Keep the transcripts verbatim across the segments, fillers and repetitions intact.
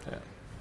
Yeah.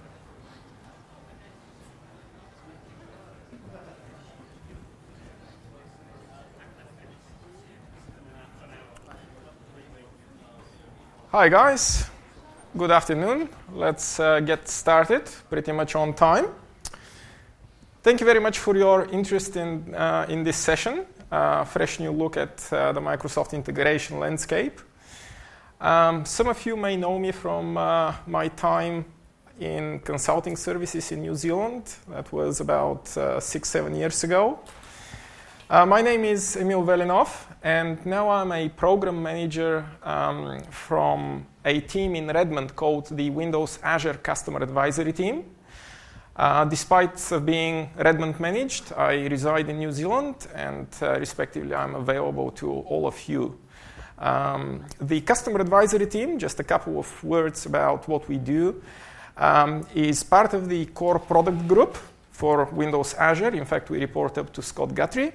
Hi guys, good afternoon. Let's uh, get started pretty much on time. Thank you very much for your interest in, uh, in this session, uh, fresh new look at uh, the Microsoft integration landscape. Um, some of you may know me from uh, my time in consulting services in New Zealand. That was about uh, six, seven years ago. Uh, my name is Emil Velinov, and now I'm a program manager um, from a team in Redmond called the Windows Azure Customer Advisory Team. Uh, despite being Redmond managed, I reside in New Zealand, and uh, respectively I'm available to all of you. Um, the Customer Advisory Team, just a couple of words about what we do, um, is part of the core product group for Windows Azure. In fact, we report up to Scott Guthrie.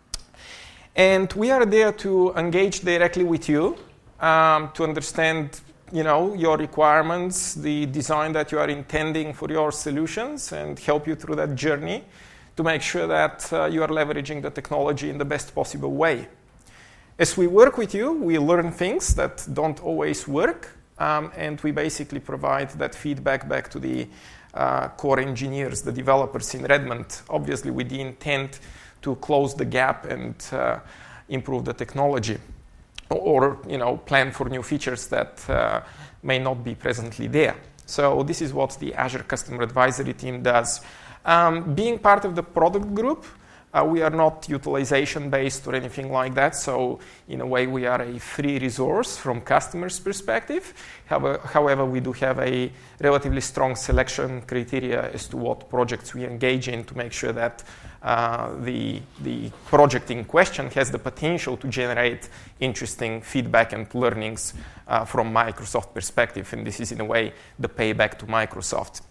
And we are there to engage directly with you, um, to understand, you know, your requirements, the design that you are intending for your solutions, and help you through that journey to make sure that uh, you are leveraging the technology in the best possible way. As we work with you, we learn things that don't always work, um, and we basically provide that feedback back to the uh, core engineers, the developers in Redmond, obviously with the intent to close the gap and uh, improve the technology, or you know, plan for new features that uh, may not be presently there. So this is what the Azure Customer Advisory Team does. Um, being part of the product group, uh, we are not utilization-based or anything like that, so in a way we are a free resource from customers' perspective. However, we do have a relatively strong selection criteria as to what projects we engage in to make sure that Uh, the, the project in question has the potential to generate interesting feedback and learnings uh, from Microsoft perspective, and this is in a way the payback to Microsoft.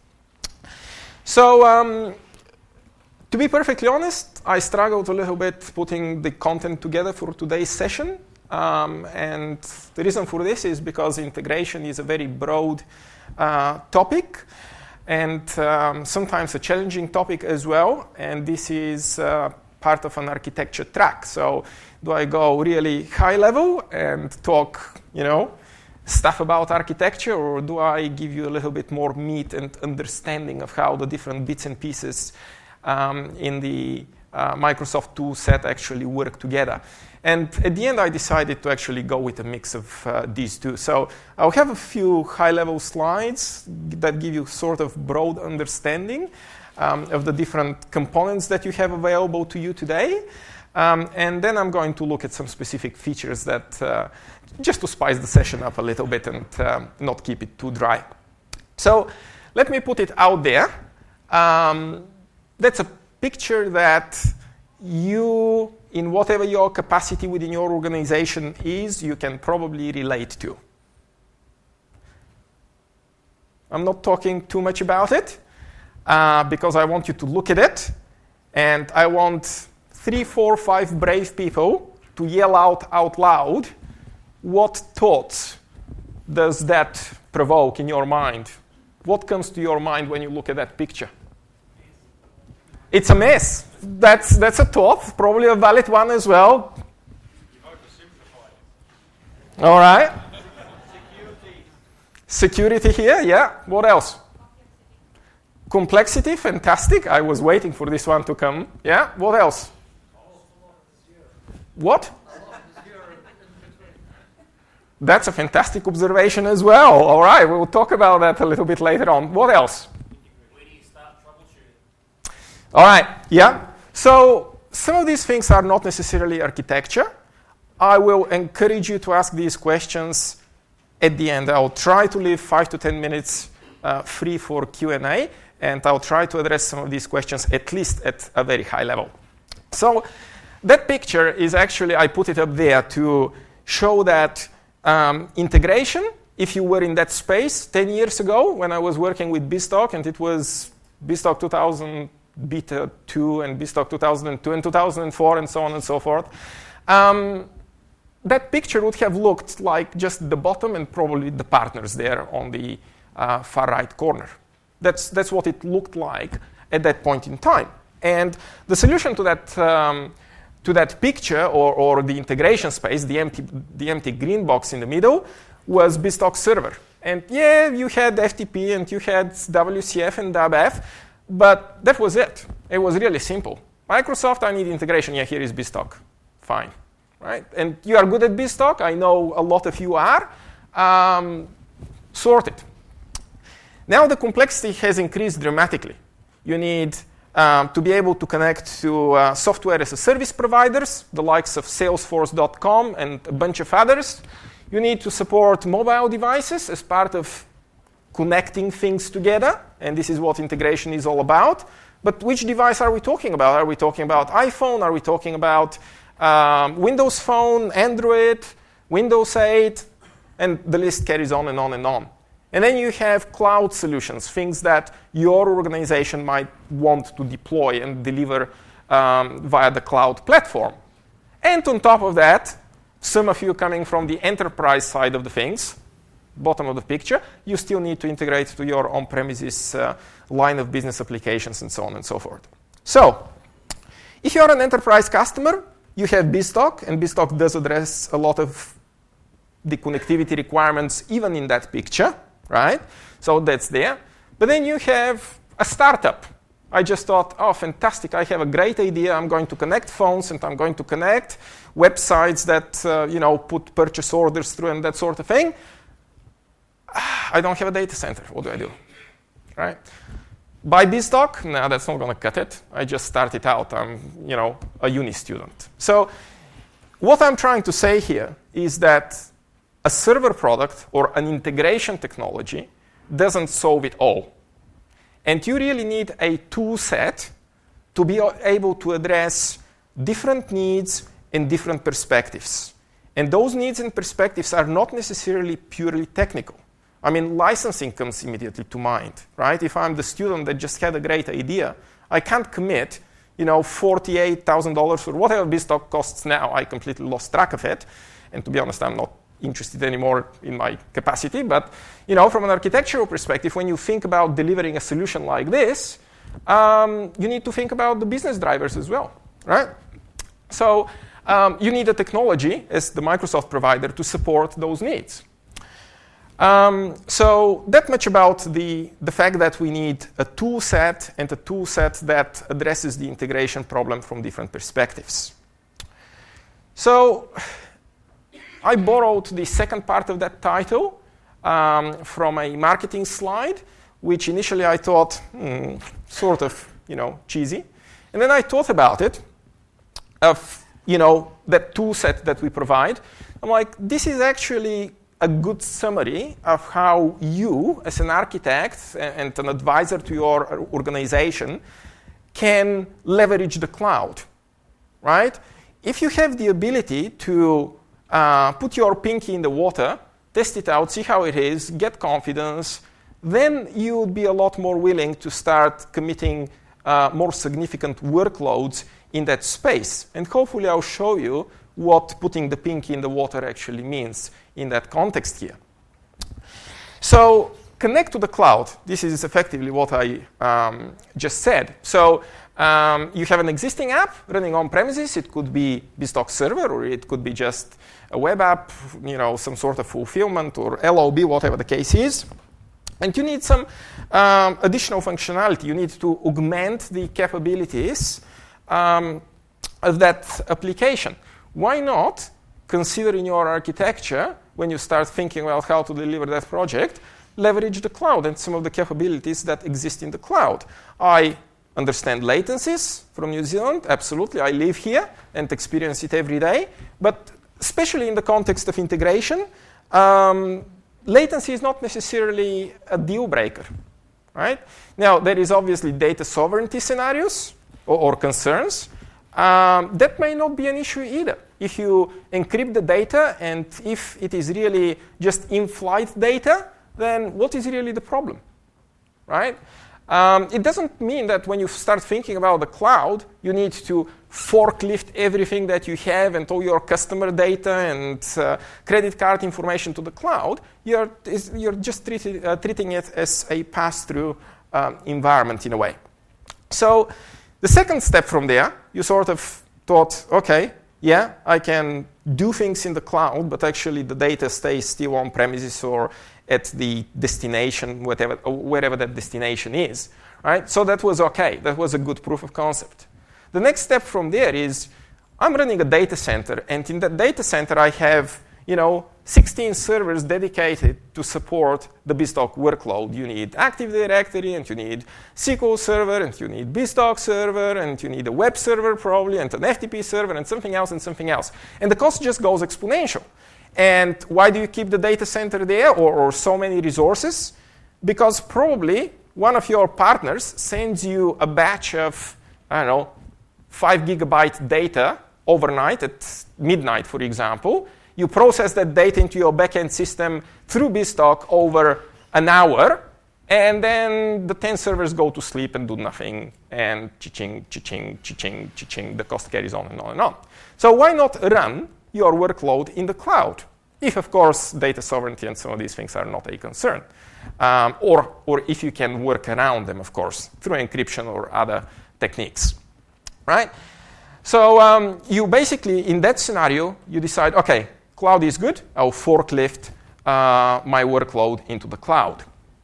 So um, to be perfectly honest, I struggled a little bit putting the content together for today's session, um, and the reason for this is because integration is a very broad uh, topic, and um, sometimes a challenging topic as well, and this is uh, part of an architecture track. So do I go really high level and talk, you know, stuff about architecture, or do I give you a little bit more meat and understanding of how the different bits and pieces um, in the uh, Microsoft tool set actually work together? And at the end, I decided to actually go with a mix of uh, these two. So I'll have a few high-level slides that give you sort of broad understanding um, of the different components that you have available to you today. Um, and then I'm going to look at some specific features that uh, just to spice the session up a little bit and uh, not keep it too dry. So let me put it out there. Um, that's a picture that you, in whatever your capacity within your organization is, you can probably relate to. I'm not talking too much about it uh, because I want you to look at it, and I want three, four, five brave people to yell out out loud, what thoughts does that provoke in your mind? What comes to your mind when you look at that picture? It's a mess. That's, that's a thought, probably a valid one as well. All right. Security. Security here, yeah. What else? Complexity, fantastic. I was waiting for this one to come. Yeah, what else? What? That's a fantastic observation as well. All right, we'll talk about that a little bit later on. What else? All right, yeah. So some of these things are not necessarily architecture. I will encourage you to ask these questions at the end. I'll try to leave five to ten minutes uh, free for Q and A, and I'll try to address some of these questions at least at a very high level. So that picture is actually, I put it up there to show that um, integration, if you were in that space ten years ago when I was working with BizTalk, and it was BizTalk two thousand, Beta two and BizTalk two thousand two and two thousand four and so on and so forth. Um, that picture would have looked like just the bottom and probably the partners there on the uh, far right corner. That's, that's what it looked like at that point in time. And the solution to that, um, to that picture, or, or the integration space, the empty, the empty green box in the middle, was BizTalk Server. And yeah, you had F T P and you had W C F and W F, but that was it. It was really simple. Microsoft, I need integration. Yeah, here is BizTalk. Fine, right? And you are good at BizTalk. I know a lot of you are. Um, sorted. Now the complexity has increased dramatically. You need um, to be able to connect to uh, software as a service providers, the likes of Salesforce dot com and a bunch of others. You need to support mobile devices as part of connecting things together, and this is what integration is all about. But which device are we talking about? Are we talking about iPhone? Are we talking about um, Windows Phone, Android, Windows eight? And the list carries on and on and on. And then you have cloud solutions, things that your organization might want to deploy and deliver um, via the cloud platform. And on top of that, some of you coming from the enterprise side of the things, bottom of the picture, you still need to integrate to your on-premises uh, line of business applications and so on and so forth. So, if you're an enterprise customer, you have BizTalk, and BizTalk does address a lot of the connectivity requirements even in that picture, right? So that's there. But then you have a startup. I just thought, oh, fantastic, I have a great idea. I'm going to connect phones and I'm going to connect websites that uh, you know, put purchase orders through and that sort of thing. I don't have a data center. What do I do? Right? Buy BizTalk? No, that's not going to cut it. I just started out. I'm you know, a uni student. So what I'm trying to say here is that a server product or an integration technology doesn't solve it all. And you really need a tool set to be able to address different needs and different perspectives. And those needs and perspectives are not necessarily purely technical. I mean, licensing comes immediately to mind, right? If I'm the student that just had a great idea, I can't commit, you know, forty-eight thousand dollars or whatever BizTalk costs now. I completely lost track of it. And to be honest, I'm not interested anymore in my capacity. But, you know, from an architectural perspective, when you think about delivering a solution like this, um, you need to think about the business drivers as well, right? So um, you need a technology as the Microsoft provider to support those needs. Um, so that much about the, the fact that we need a tool set and a tool set that addresses the integration problem from different perspectives. So I borrowed the second part of that title um, from a marketing slide, which initially I thought, hmm, sort of, you know, cheesy. And then I thought about it, of, you know, that tool set that we provide. I'm like, this is actually a good summary of how you, as an architect and an advisor to your organization, can leverage the cloud, right? If you have the ability to uh, put your pinky in the water, test it out, see how it is, get confidence, then you would be a lot more willing to start committing uh, more significant workloads in that space. And hopefully I'll show you what putting the pinky in the water actually means in that context here. So connect to the cloud. This is effectively what I um, just said. So um, you have an existing app running on premises. It could be BizTalk Server, or it could be just a web app, you know, some sort of fulfillment or L O B, whatever the case is. And you need some um, additional functionality. You need to augment the capabilities um, of that application. Why not consider in your architecture, when you start thinking about how to deliver that project, leverage the cloud and some of the capabilities that exist in the cloud? I understand latencies from New Zealand. Absolutely, I live here and experience it every day. But especially in the context of integration, um, latency is not necessarily a deal breaker, right? Now, there is obviously data sovereignty scenarios or, or concerns. Um, that may not be an issue either. If you encrypt the data and if it is really just in-flight data, then what is really the problem, right? Um, it doesn't mean that when you start thinking about the cloud, you need to forklift everything that you have and all your customer data and uh, credit card information to the cloud. You're, you're just treated, uh, treating it as a pass-through um, environment in a way. So the second step from there, you sort of thought, OK, yeah, I can do things in the cloud, but actually the data stays still on premises or at the destination, whatever, wherever that destination is, right? So that was OK. That was a good proof of concept. The next step from there is I'm running a data center, and in that data center I have, you know, sixteen servers dedicated to support the BizTalk workload. You need Active Directory, and you need S Q L Server, and you need BizTalk Server, and you need a web server probably, and an F T P server, and something else, and something else. And the cost just goes exponential. And why do you keep the data center there, or, or so many resources? Because probably one of your partners sends you a batch of, I don't know, five gigabyte data overnight at midnight, for example. You process that data into your backend system through BizTalk over an hour, and then the ten servers go to sleep and do nothing, and cha-ching, cha-ching, cha-ching, cha-ching, the cost carries on and on and on. So why not run your workload in the cloud? If, of course, data sovereignty and some of these things are not a concern. Um, or, or if you can work around them, of course, through encryption or other techniques, right? So um, you basically, in that scenario, you decide, OK, cloud is good. I'll forklift uh, my workload into the cloud.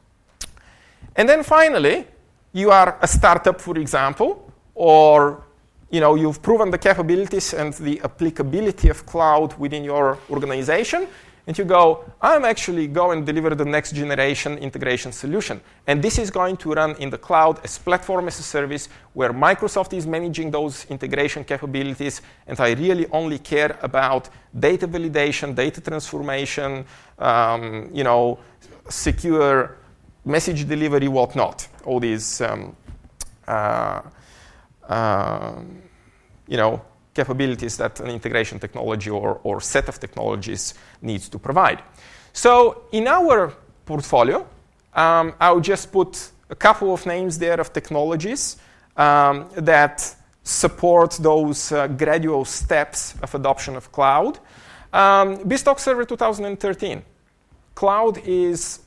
And then finally, you are a startup, for example, or you know, you've proven the capabilities and the applicability of cloud within your organization, and you go, I'm actually going to deliver the next generation integration solution. And this is going to run in the cloud as platform as a service where Microsoft is managing those integration capabilities, and I really only care about data validation, data transformation, um, you know, secure message delivery, whatnot. All these um, uh, uh, you know, capabilities that an integration technology or, or set of technologies needs to provide. So in our portfolio, um, I'll just put a couple of names there of technologies um, that support those uh, gradual steps of adoption of cloud. Um, BizTalk Server two thousand thirteen. Cloud is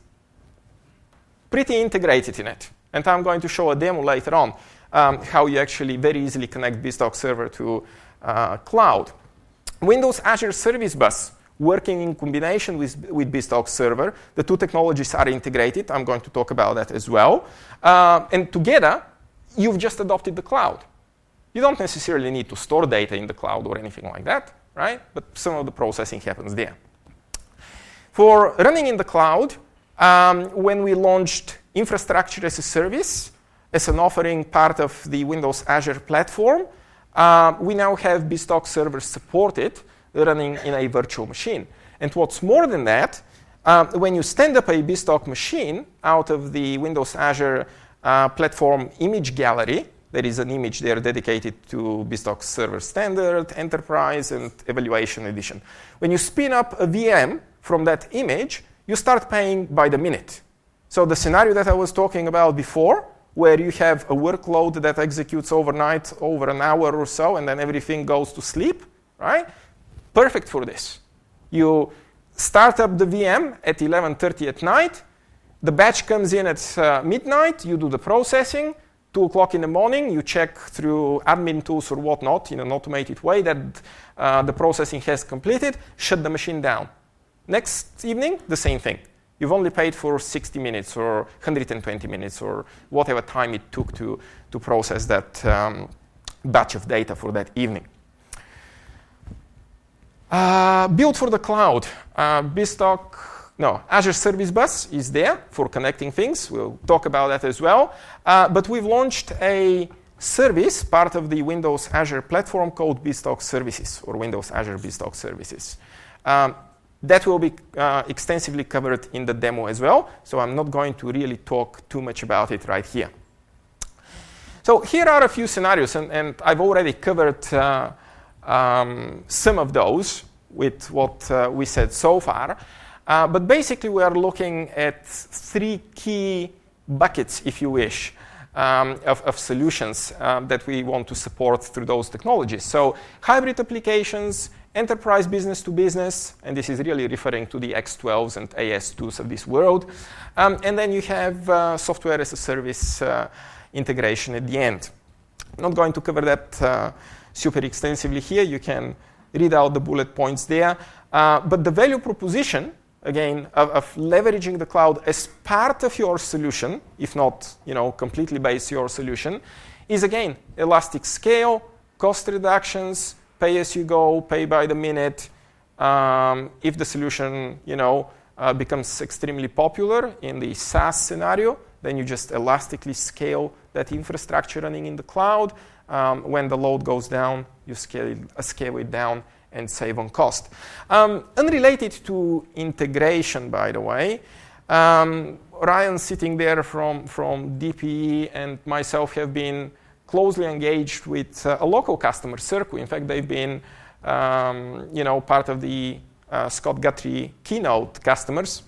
pretty integrated in it. And I'm going to show a demo later on um, how you actually very easily connect BizTalk Server to uh, cloud. Windows Azure Service Bus working in combination with, with BizTalk Server. The two technologies are integrated. I'm going to talk about that as well. Uh, and together, you've just adopted the cloud. You don't necessarily need to store data in the cloud or anything like that, right? But some of the processing happens there. For running in the cloud, um, when we launched Infrastructure as a Service, as an offering part of the Windows Azure platform, uh, we now have BizTalk Server supported running in a virtual machine. And what's more than that, uh, when you stand up a BizTalk machine out of the Windows Azure uh, platform image gallery, there is an image there dedicated to BizTalk Server Standard, Enterprise, and Evaluation Edition. When you spin up a V M from that image, you start paying by the minute. So the scenario that I was talking about before, where you have a workload that executes overnight over an hour or so, and then everything goes to sleep, right? Perfect for this. You start up the V M at eleven thirty at night. The batch comes in at uh, midnight. You do the processing. two o'clock in the morning, you check through admin tools or whatnot in an automated way that uh, the processing has completed. Shut the machine down. Next evening, the same thing. You've only paid for sixty minutes or one hundred twenty minutes or whatever time it took to, to process that um, batch of data for that evening. Uh, built for the cloud. Uh, BizTalk, no, Azure Service Bus is there for connecting things. We'll talk about that as well. Uh, but we've launched a service, part of the Windows Azure platform called BizTalk Services, or Windows Azure BizTalk Services. Um, That will be uh, extensively covered in the demo as well, so I'm not going to really talk too much about it right here. So here are a few scenarios, and, and I've already covered uh, um, some of those with what uh, we said so far. Uh, but basically, we are looking at three key buckets, if you wish, um, of, of solutions uh, that we want to support through those technologies. So hybrid applications, enterprise business to business, and this is really referring to the X twelves and A S twos of this world. Um, and then you have uh, software as a service uh, integration at the end. I'm not going to cover that uh, super extensively here. You can read out the bullet points there. Uh, but the value proposition, again, of, of leveraging the cloud as part of your solution, if not, you know, completely based your solution, is again elastic scale, cost reductions, pay as you go, pay by the minute. Um, if the solution, you know, uh, becomes extremely popular in the SaaS scenario, then you just elastically scale that infrastructure running in the cloud. Um, when the load goes down, you scale it, uh, scale it down and save on cost. Um, unrelated to integration, by the way, um, Ryan sitting there from, from D P E and myself have been closely engaged with uh, a local customer, Serco. In fact, they've been um, you know, part of the uh, Scott Guthrie keynote customers.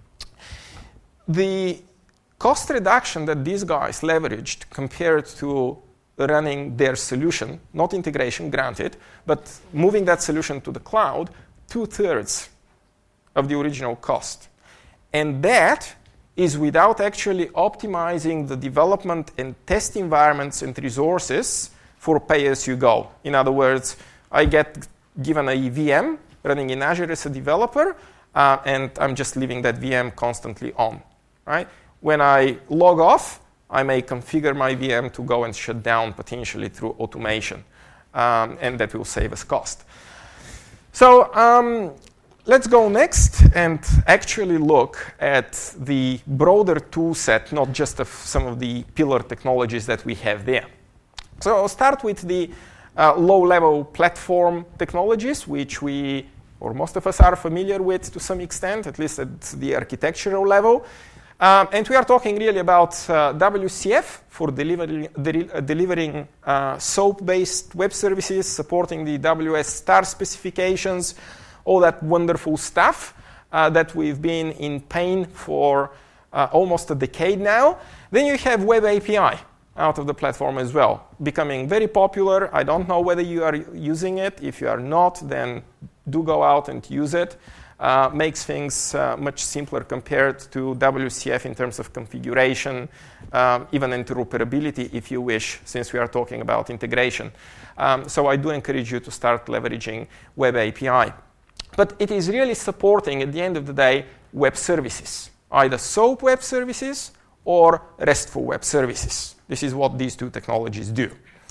The cost reduction that these guys leveraged compared to running their solution, not integration, granted, but moving that solution to the cloud, two-thirds of the original cost. And that is without actually optimizing the development and test environments and resources for pay-as-you-go. In other words, I get given a V M running in Azure as a developer, uh, and I'm just leaving that V M constantly on, right? When I log off, I may configure my V M to go and shut down potentially through automation, um, and that will save us cost. So um, let's go next and actually look at the broader tool set, not just of some of the pillar technologies that we have there. So I'll start with the uh, low-level platform technologies, which we, or most of us, are familiar with to some extent, at least at the architectural level. Um, and we are talking really about uh, W C F for delivering, de- uh, delivering uh, SOAP-based web services, supporting the W S star specifications, all that wonderful stuff uh, that we've been in pain for uh, almost a decade now. Then you have Web A P I out of the platform as well, becoming very popular. I don't know whether you are using it. If you are not, then do go out and use it. Uh, makes things uh, much simpler compared to W C F in terms of configuration, um, even interoperability, if you wish, since we are talking about integration. Um, so I do encourage you to start leveraging Web A P I. But it is really supporting, at the end of the day, web services, either SOAP web services or RESTful web services. This is what these two technologies do.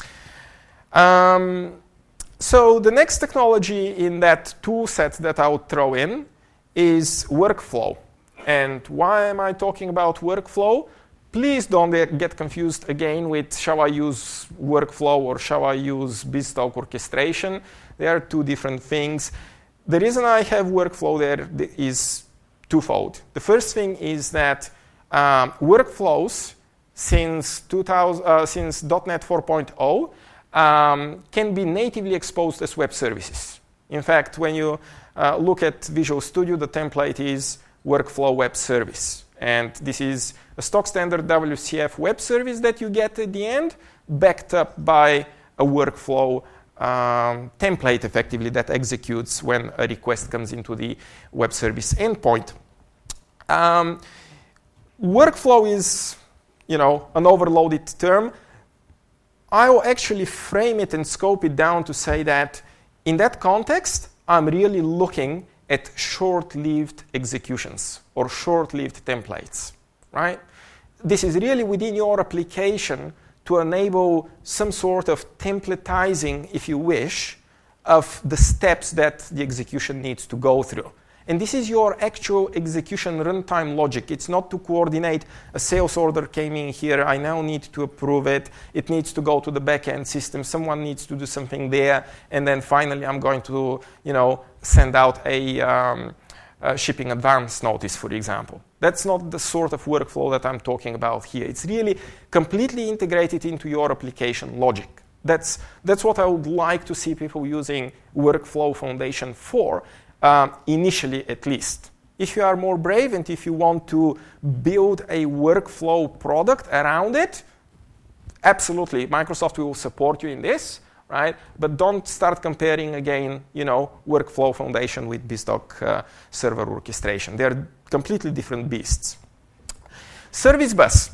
Um, So the next technology in that tool set that I would throw in is workflow. And why am I talking about workflow? Please don't get confused again with shall I use workflow or shall I use BizTalk orchestration. They are two different things. The reason I have workflow there is twofold. The first thing is that um, workflows since, two thousand, uh, since .NET four point oh Um, can be natively exposed as web services. In fact, when you uh, look at Visual Studio, the template is Workflow Web Service. And this is a stock standard W C F web service that you get at the end, backed up by a workflow um, template, effectively, that executes when a request comes into the web service endpoint. Um, workflow is, you know, an overloaded term. I will actually frame it and scope it down to say that in that context, I'm really looking at short-lived executions or short-lived templates, right? This is really within your application to enable some sort of templatizing, if you wish, of the steps that the execution needs to go through. And this is your actual execution runtime logic. It's not to coordinate a sales order came in here. I now need to approve it. It needs to go to the back-end system. Someone needs to do something there. And then finally, I'm going to, you know, send out a, um, a shipping advance notice, for example. That's not the sort of workflow that I'm talking about here. It's really completely integrated into your application logic. That's, that's what I would like to see people using Workflow Foundation for. Uh, initially, at least. if you are more brave and if you want to build a workflow product around it, absolutely, Microsoft will support you in this, right? But don't start comparing again, you know, Workflow Foundation with BizDoc uh, server orchestration. They're completely different beasts. Service bus.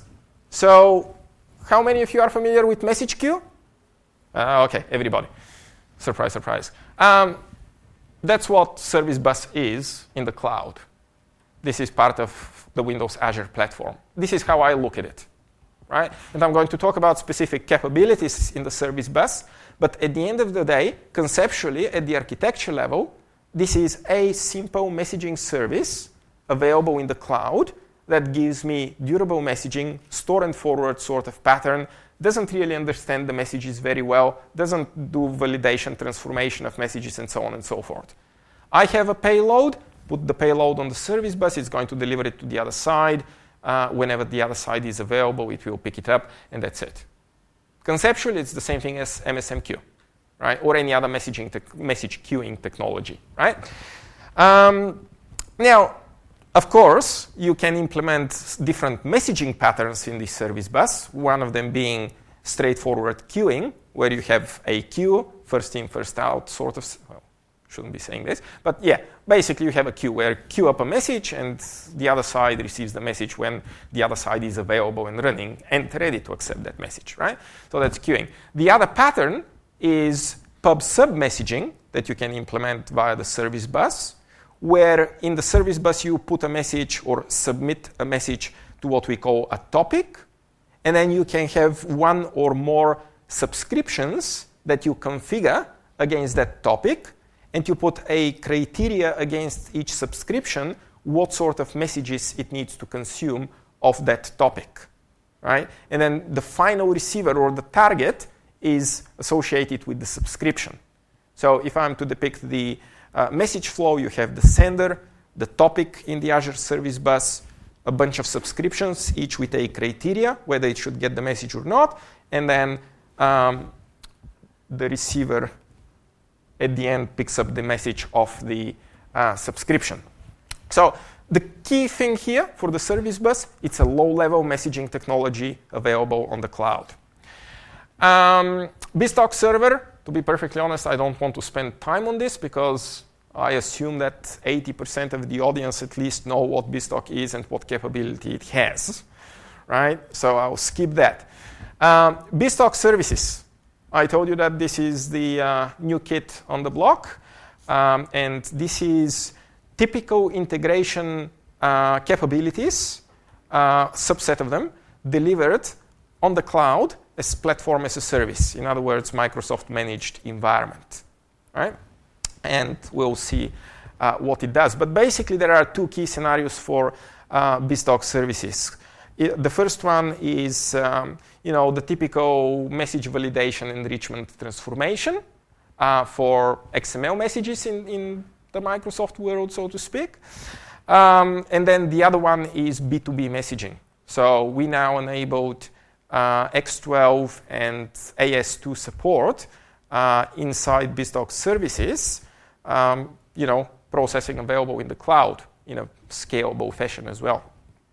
So how many of you are familiar with message queue? Uh, okay, everybody. Surprise, surprise. Um, that's what Service Bus is in the cloud. This is part of the Windows Azure platform. This is how I look at it, right? And I'm going to talk about specific capabilities in the Service Bus, but at the end of the day, conceptually, at the architecture level, this is a simple messaging service available in the cloud that gives me durable messaging, store and forward sort of pattern, doesn't really understand the messages very well, doesn't do validation, transformation of messages, and so on and so forth. I have a payload, put the payload on the service bus, it's going to deliver it to the other side. Uh, whenever the other side is available, it will pick it up, and that's it. Conceptually, it's the same thing as M S M Q, right? Or any other messaging te- message queuing technology, right? Um, now, of course, you can implement different messaging patterns in this service bus, one of them being straightforward queuing, where you have a queue, first in, first out, sort of, well, shouldn't be saying this, but yeah, basically you have a queue where you queue up a message and the other side receives the message when the other side is available and running and ready to accept that message, right? So that's queuing. The other pattern is pub-sub messaging that you can implement via the service bus, where in the service bus you put a message or submit a message to what we call a topic, and then you can have one or more subscriptions that you configure against that topic, and you put a criteria against each subscription, what sort of messages it needs to consume of that topic, right? And then the final receiver or the target is associated with the subscription. So if I'm to depict the Uh, message flow, you have the sender, the topic in the Azure Service Bus, a bunch of subscriptions, each with a criteria, whether it should get the message or not, and then um, the receiver at the end picks up the message of the uh, subscription. So the key thing here for the Service Bus, it's a low-level messaging technology available on the cloud. Um, BizTalk Server, to be perfectly honest, I don't want to spend time on this because I assume that eighty percent of the audience at least know what BizTalk is and what capability it has, right? So I'll skip that. Um, BizTalk Services. I told you that this is the uh, new kid on the block, um, and this is typical integration uh, capabilities, uh, subset of them, delivered on the cloud as platform as a service. In other words, Microsoft managed environment, right? And we'll see uh, what it does. But basically, there are two key scenarios for uh, BizTalk services. It, the first one is, um, you know, the typical message validation, enrichment, transformation uh, for X M L messages in, in the Microsoft world, so to speak. Um, and then the other one is B two B messaging. So we now enabled Uh, X twelve and A S two support uh, inside BizTalk services, um, you know, processing available in the cloud in a scalable fashion as well.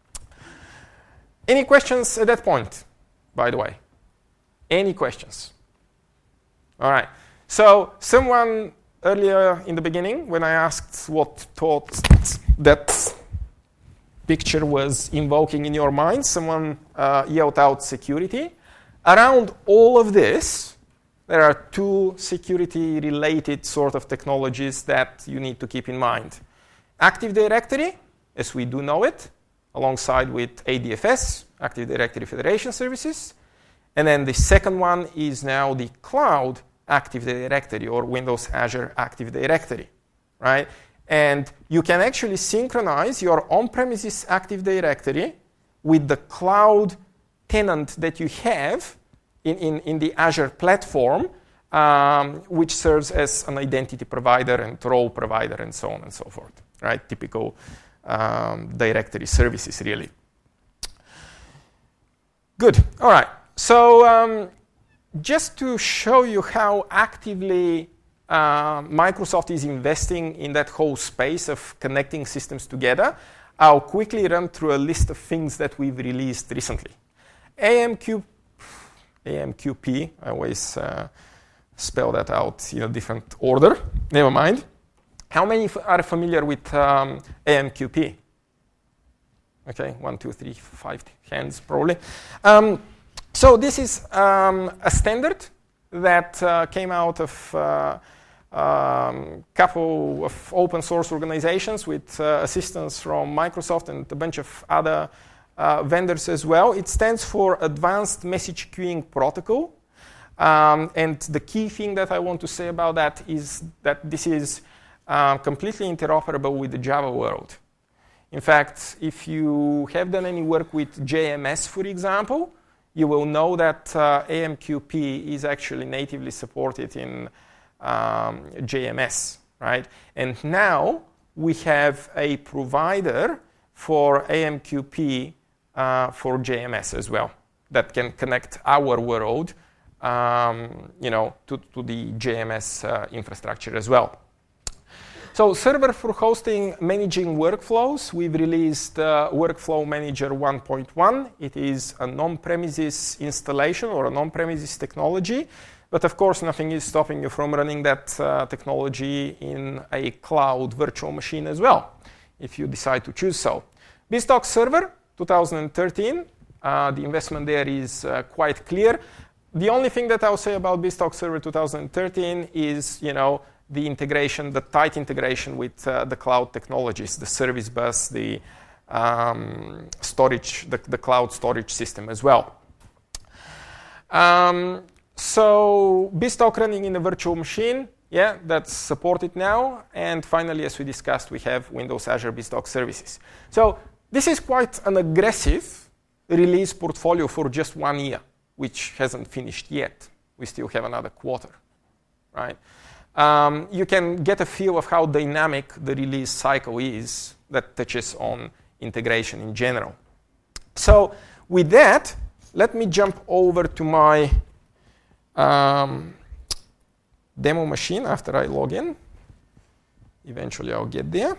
Any questions at that point, by the way? Any questions? All right. So someone earlier in the beginning, when I asked what thought that picture was invoking in your mind, someone uh, yelled out security. Around all of this, there are two security-related sort of technologies that you need to keep in mind. Active Directory, as we do know it, alongside with A D F S, Active Directory Federation Services. And then the second one is now the Cloud Active Directory or Windows Azure Active Directory, right? And you can actually synchronize your on-premises Active Directory with the cloud tenant that you have in, in, in the Azure platform, um, which serves as an identity provider and role provider and so on and so forth, right? Typical um, directory services, really. Good. All right. So um, just to show you how actively uh, Microsoft is investing in that whole space of connecting systems together, I'll quickly run through a list of things that we've released recently. A M Q, A M Q P, I always uh, spell that out in a different order. Never mind. How many f- are familiar with um, A M Q P? Okay, one, two, three, five hands probably. Um, so this is um, a standard that uh, came out of a uh, um, couple of open source organizations with uh, assistance from Microsoft and a bunch of other uh, vendors as well. It stands for Advanced Message Queuing Protocol. Um, and the key thing that I want to say about that is that this is uh, completely interoperable with the Java world. In fact, if you have done any work with J M S, for example, you will know that uh, A M Q P is actually natively supported in um, J M S, right? And now we have a provider for A M Q P uh, for J M S as well that can connect our world, um, you know, to, to the J M S uh, infrastructure as well. So server for hosting, managing workflows, we've released uh, Workflow Manager one point one. It is an on-premises installation or an on-premises technology. But of course, nothing is stopping you from running that uh, technology in a cloud virtual machine as well, if you decide to choose so. BizTalk Server twenty thirteen, uh, the investment there is uh, quite clear. The only thing that I'll say about BizTalk Server twenty thirteen is, you know, the integration, the tight integration with uh, the cloud technologies, the service bus, the um, storage, the, the cloud storage system as well. Um, so BizTalk running in a virtual machine, yeah, that's supported now. And finally, as we discussed, we have Windows Azure BizTalk services. So this is quite an aggressive release portfolio for just one year, which hasn't finished yet. We still have another quarter, right? Um, you can get a feel of how dynamic the release cycle is that touches on integration in general. So with that, let me jump over to my um, demo machine after I log in. Eventually, I'll get there.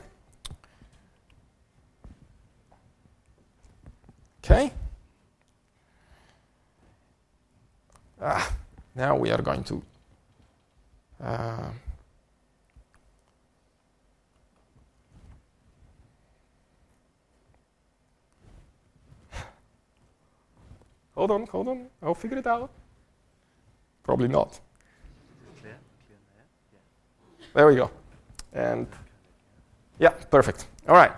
OK. Ah, now we are going to Uh, hold on, hold on. I'll figure it out. Probably not. Clear? Clear there? Yeah. There we go. And yeah, perfect. All right.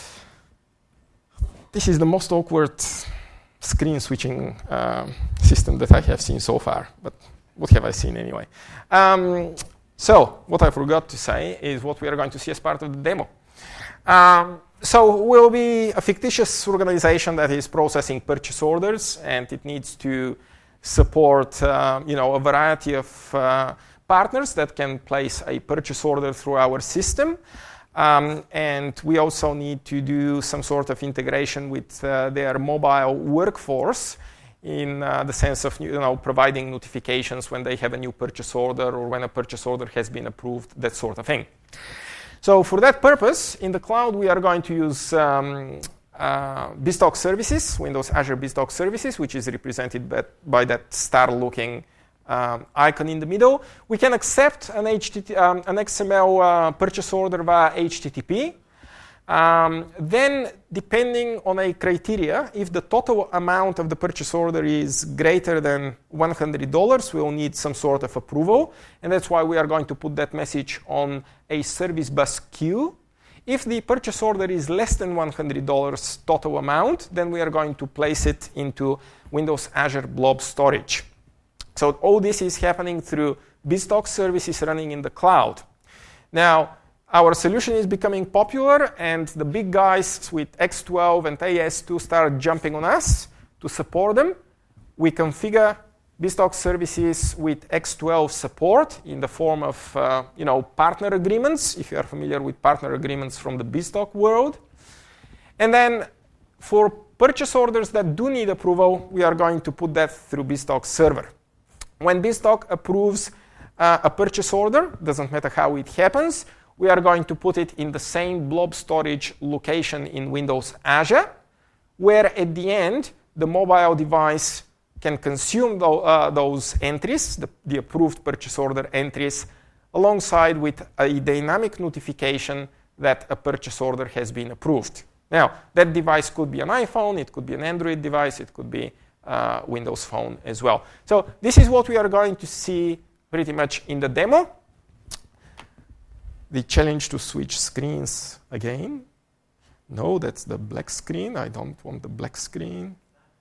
This is the most awkward screen switching um, system that I have seen so far. But what have I seen anyway? Um, so what I forgot to say is what we are going to see as part of the demo. Um, so we'll be a fictitious organization that is processing purchase orders, and it needs to support uh, you know, a variety of uh, partners that can place a purchase order through our system. Um, and we also need to do some sort of integration with uh, their mobile workforce, in uh, the sense of, you know, providing notifications when they have a new purchase order or when a purchase order has been approved, that sort of thing. So for that purpose, in the cloud, we are going to use um, uh, BizTalk services, Windows Azure BizTalk services, which is represented by, by that star-looking um, icon in the middle. We can accept an, H T T, um, an X M L uh, purchase order via H T T P. Um, then, depending on a criteria, if the total amount of the purchase order is greater than one hundred dollars, we'll need some sort of approval. And that's why we are going to put that message on a service bus queue. If the purchase order is less than one hundred dollars total amount, then we are going to place it into Windows Azure Blob Storage. So all this is happening through BizTalk services running in the cloud. Now, our solution is becoming popular, and the big guys with X twelve and A S two start jumping on us to support them. We configure BizTalk services with X twelve support in the form of uh, you know, partner agreements, if you are familiar with partner agreements from the BizTalk world. And then for purchase orders that do need approval, we are going to put that through BizTalk Server. When BizTalk approves uh, a purchase order, doesn't matter how it happens. We are going to put it in the same blob storage location in Windows Azure, where at the end, the mobile device can consume th uh, those entries, the, the approved purchase order entries, alongside with a dynamic notification that a purchase order has been approved. Now, that device could be an iPhone, it could be an Android device, it could be a Windows Phone as well. So this is what we are going to see pretty much in the demo. The challenge to switch screens again. No, that's the black screen. I don't want the black screen.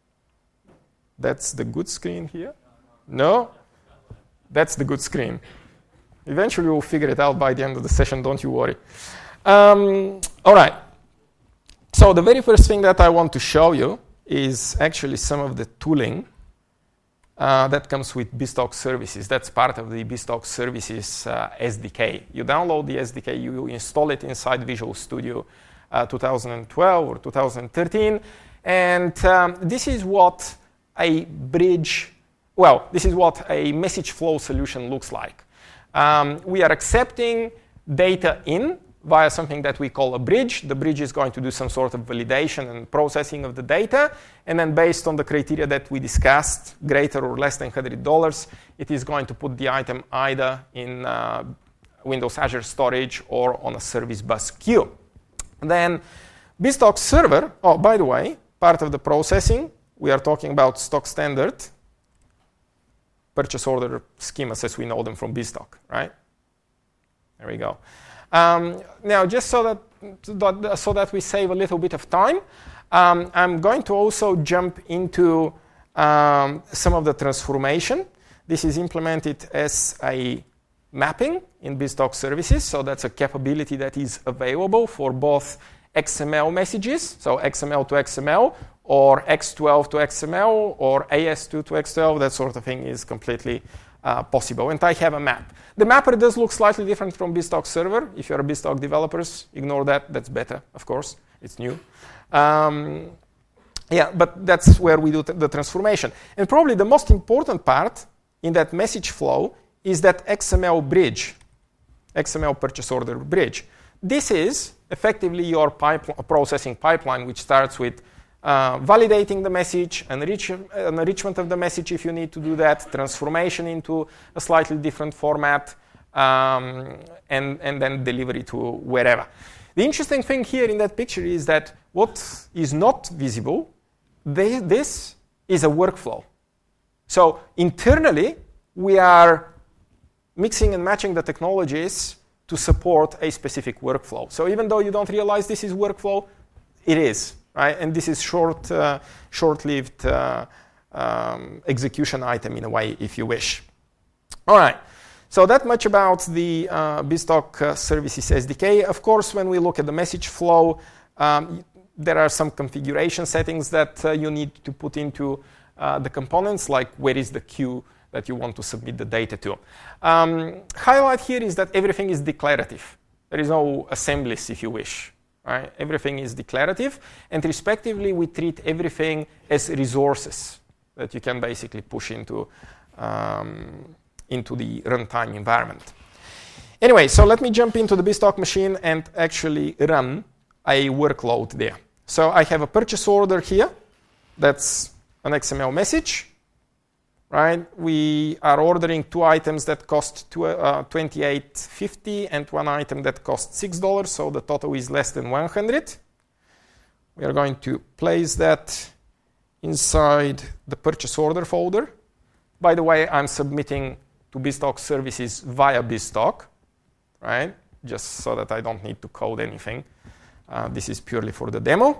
That's the good screen here. No, that's the good screen. Eventually, we'll figure it out by the end of the session. Don't you worry. Um, all right. So the very first thing that I want to show you is actually some of the tooling uh, that comes with BizTalk Services. That's part of the BizTalk Services uh, S D K. You download the S D K, you install it inside Visual Studio uh, two thousand twelve or two thousand thirteen, and um, this is what a bridge, well, this is what a message flow solution looks like. Um, we are accepting data in via something that we call a bridge. The bridge is going to do some sort of validation and processing of the data. And then based on the criteria that we discussed, greater or less than one hundred dollars, it is going to put the item either in uh, Windows Azure storage or on a service bus queue. Then BizTalk Server, oh, by the way, part of the processing, we are talking about stock standard purchase order schemas as we know them from BizTalk, right? There we go. Um, now, just so that, so that we save a little bit of time, um, I'm going to also jump into um, some of the transformation. This is implemented as a mapping in BizTalk Services, so that's a capability that is available for both X M L messages, so X M L to X M L, or X twelve to X M L, or A S two to X twelve, that sort of thing is completely uh, possible. And I have a map. The mapper does look slightly different from BizTalk Server. If you're a BizTalk developers, ignore that. That's beta, of course. It's new. Um, yeah, but that's where we do the transformation. And probably the most important part in that message flow is that X M L bridge, X M L purchase order bridge. This is effectively your pipe processing pipeline, which starts with uh, validating the message, enrich enrichment of the message if you need to do that, transformation into a slightly different format, um, and, and then delivery to wherever. The interesting thing here in that picture is that what is not visible, they, this is a workflow. So internally, we are mixing and matching the technologies to support a specific workflow. So even though you don't realize this is workflow, it is, right? And this is short, uh, short-lived uh, um, execution item in a way, if you wish. All right. So that much about the uh, BizTalk uh, Services S D K. Of course, when we look at the message flow, um, there are some configuration settings that uh, you need to put into uh, the components, like where is the queue that you want to submit the data to. Um, highlight here is that everything is declarative. There is no assemblies, if you wish. Right? Everything is declarative, and respectively, we treat everything as resources that you can basically push into, um, into the runtime environment. Anyway, so let me jump into the BizTalk machine and actually run a workload there. So I have a purchase order here. That's an X M L message. Right? We are ordering two items that cost twenty-eight fifty and one item that costs six dollars, so the total is less than one hundred. We are going to place that inside the purchase order folder. By the way, I'm submitting to BizTalk Services via BizTalk, right? Just so that I don't need to code anything. Uh, this is purely for the demo.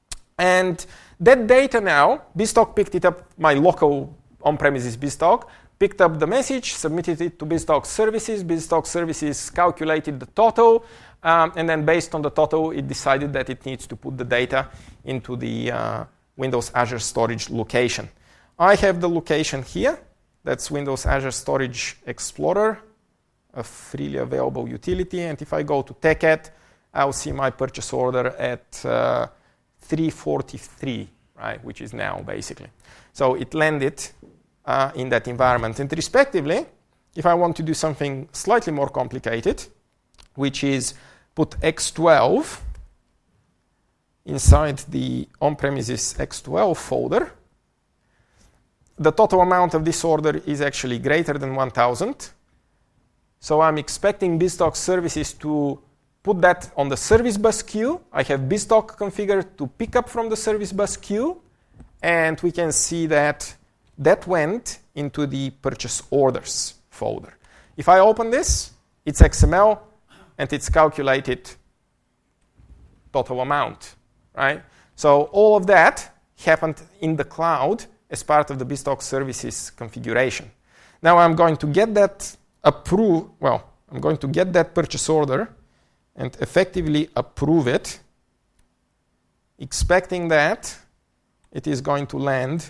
And that data now, BizTalk picked it up, my local on-premises BizTalk, picked up the message, submitted it to BizTalk Services. BizTalk Services calculated the total, um, and then based on the total, it decided that it needs to put the data into the uh, Windows Azure Storage location. I have the location here. That's Windows Azure Storage Explorer, a freely available utility. And if I go to TechEd, I'll see my purchase order at uh, three forty-three, right, which is now basically. So it landed Uh, in that environment. And respectively, if I want to do something slightly more complicated, which is put X twelve inside the on-premises X twelve folder, the total amount of this order is actually greater than one thousand. So I'm expecting BizTalk services to put that on the service bus queue. I have BizTalk configured to pick up from the service bus queue. And we can see that that went into the purchase orders folder. If I open this, it's X M L, and it's calculated total amount, right? So all of that happened in the cloud as part of the BizTalk services configuration. Now I'm going to get that approve. Well, I'm going to get that purchase order and effectively approve it, expecting that it is going to land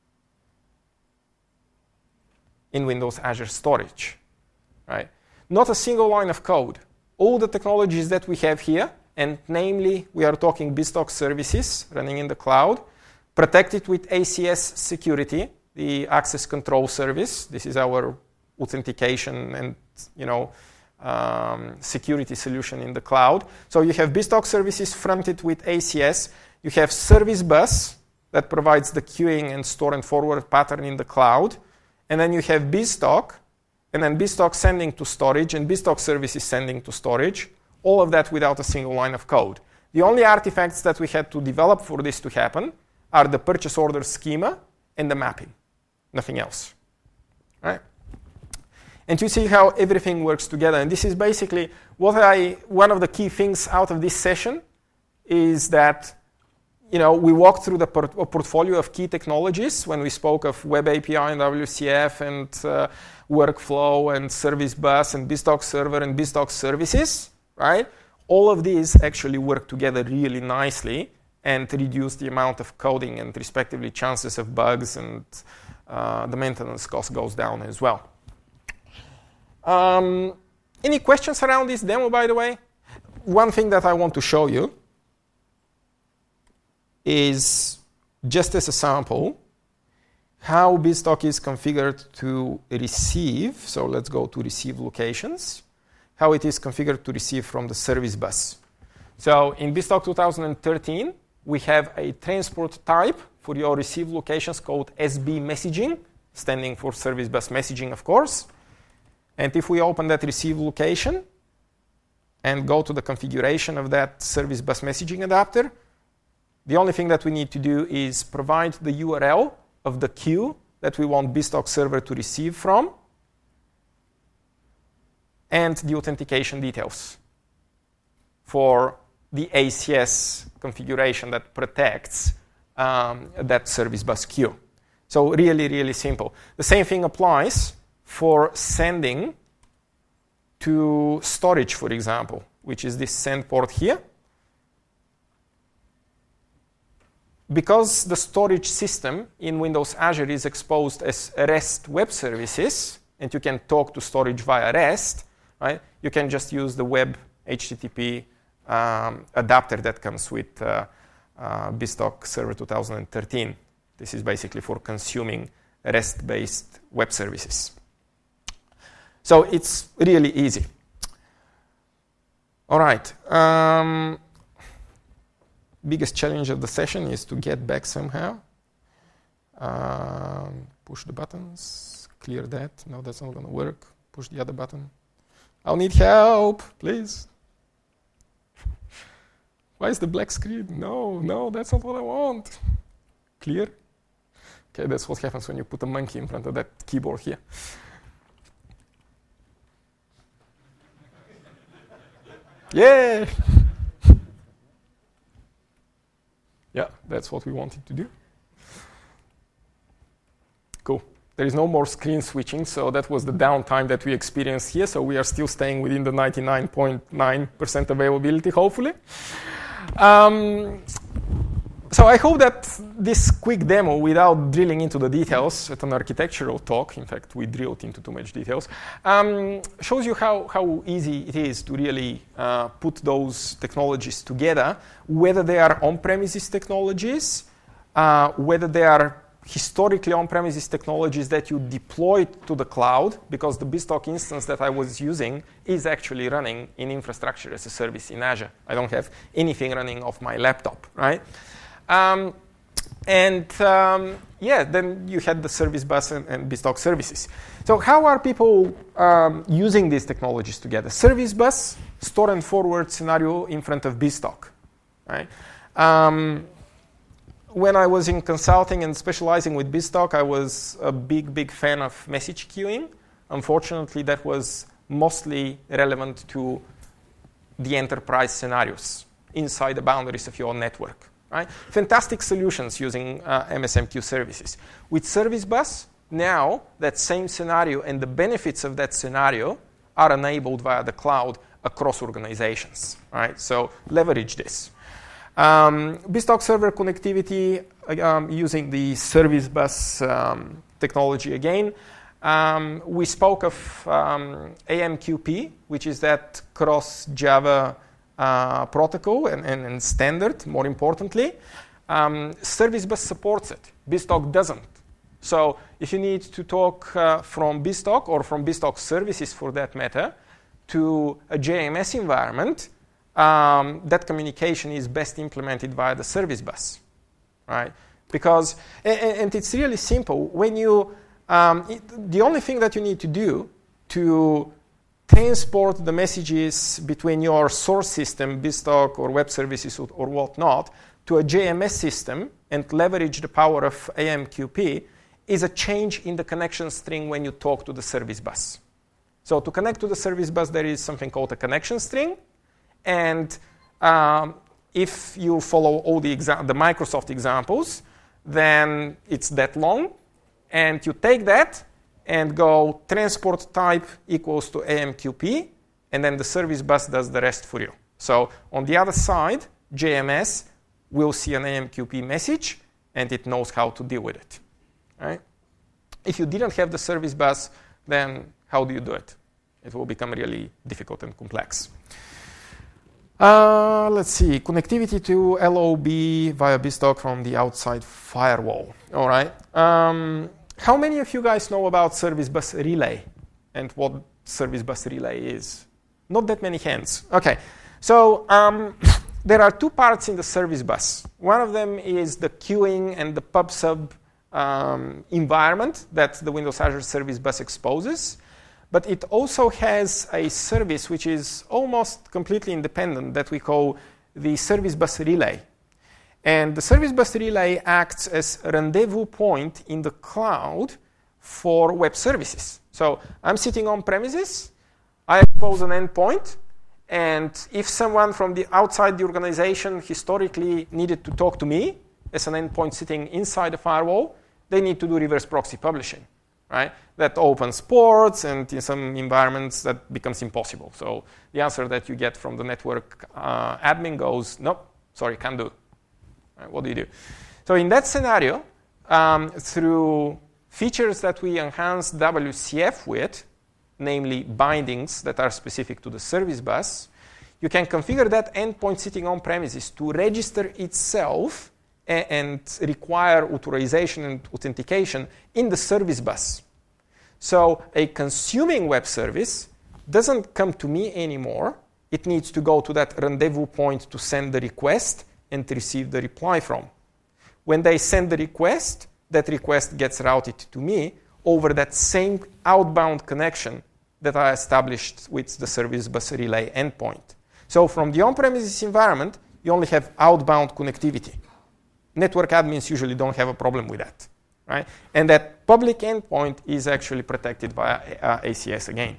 in Windows Azure Storage, right? Not a single line of code. All the technologies that we have here, and namely, we are talking BizTalk services running in the cloud, protected with A C S security, the access control service. This is our authentication and, you know, um, security solution in the cloud. So you have BizTalk services fronted with A C S. You have Service Bus that provides the queuing and store and forward pattern in the cloud. And then you have BizTalk, and then BizTalk sending to storage, and BizTalk services sending to storage. All of that without a single line of code. The only artifacts that we had to develop for this to happen are the purchase order schema and the mapping. Nothing else. Right? And you see how everything works together. And this is basically what I, one of the key things out of this session is that, you know, we walked through the port- portfolio of key technologies when we spoke of Web A P I and W C F and uh, workflow and Service Bus and BizTalk Server and BizTalk Services, right? All of these actually work together really nicely and reduce the amount of coding and respectively chances of bugs, and uh, the maintenance cost goes down as well. Um, any questions around this demo, by the way? One thing that I want to show you is, just as a sample, how BizTalk is configured to receive. So let's go to receive locations. How it is configured to receive from the service bus. So in BizTalk two thousand thirteen, we have a transport type for your receive locations called S B messaging, standing for service bus messaging, of course. And if we open that receive location and go to the configuration of that service bus messaging adapter, the only thing that we need to do is provide the U R L of the queue that we want BizTalk server to receive from, and the authentication details for the A C S configuration that protects um, that service bus queue. So really, really simple. The same thing applies for sending to storage, for example, which is this send port here. Because the storage system in Windows Azure is exposed as REST web services, and you can talk to storage via REST, right? You can just use the web H T T P um, adapter that comes with uh, uh, BizTalk Server two thousand thirteen. This is basically for consuming REST-based web services. So it's really easy. All right. Um, biggest challenge of the session is to get back somehow. Um, push the buttons, clear that. No, that's not going to work. Push the other button. I'll need help, please. Why is the black screen? No, no, that's not what I want. Clear? Okay, that's what happens when you put a monkey in front of that keyboard here. Yeah! Yeah, that's what we wanted to do. Cool. There is no more screen switching, so that was the downtime that we experienced here. So we are still staying within the ninety-nine point nine percent availability, hopefully. Um, so I hope that this quick demo, without drilling into the details at an architectural talk, in fact, we drilled into too much details, um, shows you how, how easy it is to really uh, put those technologies together, whether they are on-premises technologies, uh, whether they are historically on-premises technologies that you deployed to the cloud, because the BizTalk instance that I was using is actually running in infrastructure as a service in Azure. I don't have anything running off my laptop, right? Um, and um, yeah, then you had the service bus and, and BizTalk services. So how are people um, using these technologies together? Service bus, store and forward scenario in front of BizTalk, right? Um, When I was in consulting and specializing with BizTalk, I was a big, big fan of message queuing. Unfortunately, that was mostly relevant to the enterprise scenarios inside the boundaries of your network. Right? Fantastic solutions using uh, M S M Q services. With Service Bus, now that same scenario and the benefits of that scenario are enabled via the cloud across organizations. Right? So leverage this. Um, BizTalk server connectivity um, using the Service Bus um, technology again. Um, we spoke of um, A M Q P, which is that cross-Java uh, protocol and, and, and standard, more importantly. Um, Service Bus supports it. BizTalk doesn't. So if you need to talk uh, from BizTalk or from BizTalk services for that matter to a J M S environment, Um, that communication is best implemented via the service bus, right? Because, and, and it's really simple. When you, um, it, the only thing that you need to do to transport the messages between your source system, BizTalk or web services or, or whatnot, to a J M S system and leverage the power of A M Q P is a change in the connection string when you talk to the service bus. So to connect to the service bus, there is something called a connection string. And um, if you follow all the, exa- the Microsoft examples, then it's that long. And you take that and go transport type equals to A M Q P, and then the service bus does the rest for you. So on the other side, J M S will see an A M Q P message, and it knows how to deal with it. Right? If you didn't have the service bus, then how do you do it? It will become really difficult and complex. Uh, let's see, connectivity to L O B via BizTalk from the outside firewall. All right. Um, how many of you guys know about Service Bus Relay and what Service Bus Relay is? Not that many hands. Okay. So um, there are two parts in the Service Bus. One of them is the queuing and the pub/sub um, environment that the Windows Azure Service Bus exposes. But it also has a service which is almost completely independent that we call the Service Bus Relay. And the Service Bus Relay acts as a rendezvous point in the cloud for web services. So I'm sitting on premises, I expose an endpoint, and if someone from the outside the organization historically needed to talk to me as an endpoint sitting inside the firewall, they need to do reverse proxy publishing. Right? That opens ports, and in some environments that becomes impossible. So the answer that you get from the network uh, admin goes, nope, sorry, can't do. Right, what do you do? So in that scenario, um, through features that we enhance W C F with, namely bindings that are specific to the service bus, you can configure that endpoint sitting on premises to register itself and require authorization and authentication in the service bus. So a consuming web service doesn't come to me anymore. It needs to go to that rendezvous point to send the request and receive the reply from. When they send the request, that request gets routed to me over that same outbound connection that I established with the Service Bus Relay endpoint. So from the on-premises environment, you only have outbound connectivity. Network admins usually don't have a problem with that, right? And that public endpoint is actually protected by uh, A C S again.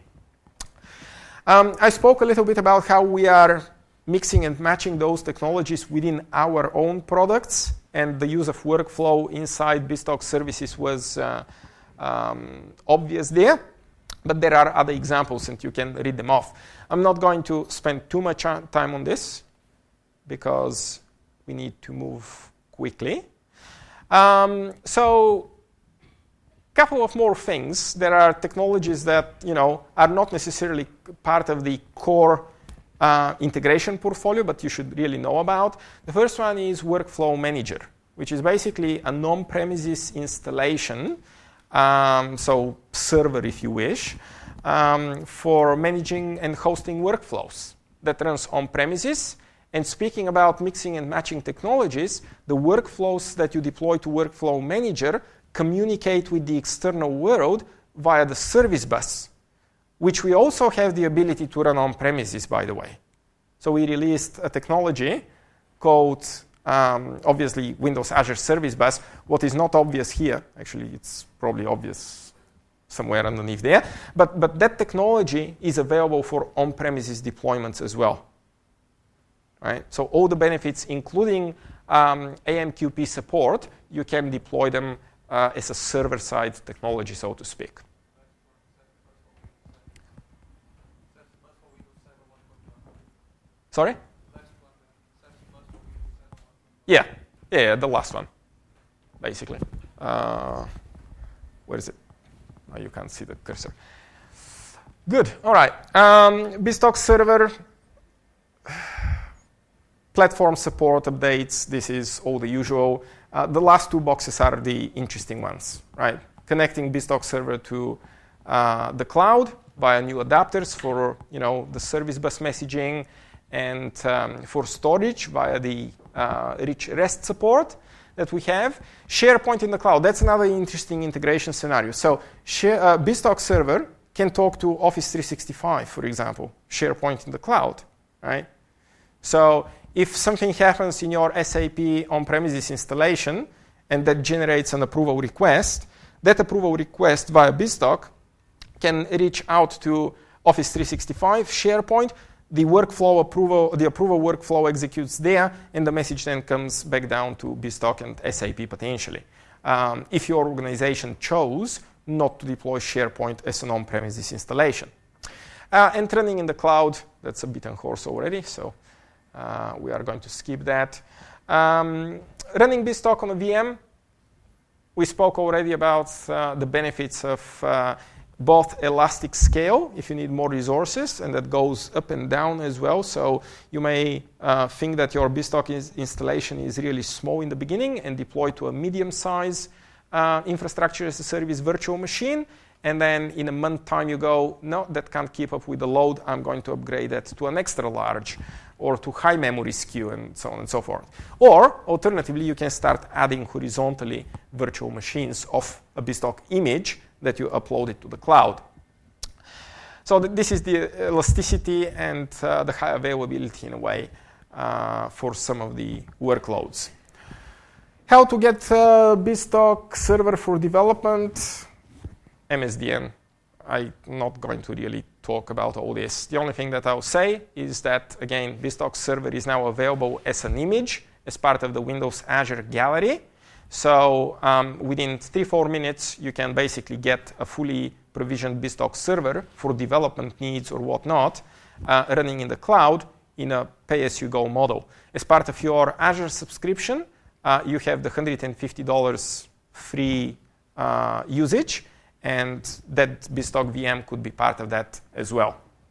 Um, I spoke a little bit about how we are mixing and matching those technologies within our own products, and the use of workflow inside BizTalk services was uh, um, obvious there. But there are other examples, and you can read them off. I'm not going to spend too much time on this because we need to move quickly. Um, so a couple of more things. There are technologies that you know are not necessarily part of the core uh, integration portfolio, but you should really know about. The first one is Workflow Manager. which is basically a on-premises installation, um, so server if you wish, um, for managing and hosting workflows that runs on-premises. And speaking about mixing and matching technologies, the workflows that you deploy to Workflow Manager communicate with the external world via the service bus, which we also have the ability to run on-premises, by the way. So we released a technology called, um, obviously, Windows Azure Service Bus. What is not obvious here, actually, it's probably obvious somewhere underneath there, but, but that technology is available for on-premises deployments as well. Right? So all the benefits, including um, A M Q P support, you can deploy them uh, as a server-side technology, so to speak. Sorry? Yeah, yeah, the last one, basically. Uh, where is it? Oh, you can't see the cursor. Good, all right. Um, BizTalk server. Platform support updates, this is all the usual. Uh, the last two boxes are the interesting ones, right? Connecting BizTalk server to uh, the cloud via new adapters for, you know, the service bus messaging, and um, for storage via the uh, rich REST support that we have. SharePoint in the cloud, that's another interesting integration scenario. So share, uh, BizTalk server can talk to Office three sixty-five, for example, SharePoint in the cloud, right? So if something happens in your S A P on-premises installation and that generates an approval request, that approval request via BizTalk can reach out to Office three sixty-five, SharePoint, the workflow approval, the approval workflow executes there, and the message then comes back down to BizTalk and S A P potentially. Um, if your organization chose not to deploy SharePoint as an on-premises installation. Uh, and running in the cloud, that's a beaten horse already, so Uh, we are going to skip that. Um, running BizTalk on a V M, we spoke already about uh, the benefits of uh, both elastic scale, if you need more resources, and that goes up and down as well. So you may uh, think that your BizTalk is installation is really small in the beginning and deploy to a medium-size uh, infrastructure as a service virtual machine. And then in a month time you go, no, that can't keep up with the load. I'm going to upgrade that to an extra large or to high memory S K U and so on and so forth. Or alternatively, you can start adding horizontally virtual machines of a BizTalk image that you uploaded to the cloud. So th this is the elasticity and uh, the high availability in a way uh, for some of the workloads. How to get uh, BizTalk server for development? M S D N. I'm not going to really talk about all this. The only thing that I'll say is that, again, BizTalk server is now available as an image as part of the Windows Azure Gallery. So um, within three, four minutes, you can basically get a fully provisioned BizTalk server for development needs or whatnot uh, running in the cloud in a pay-as-you-go model. As part of your Azure subscription, uh, you have the one hundred fifty dollars free uh, usage, and that BizTalk V M could be part of that as well.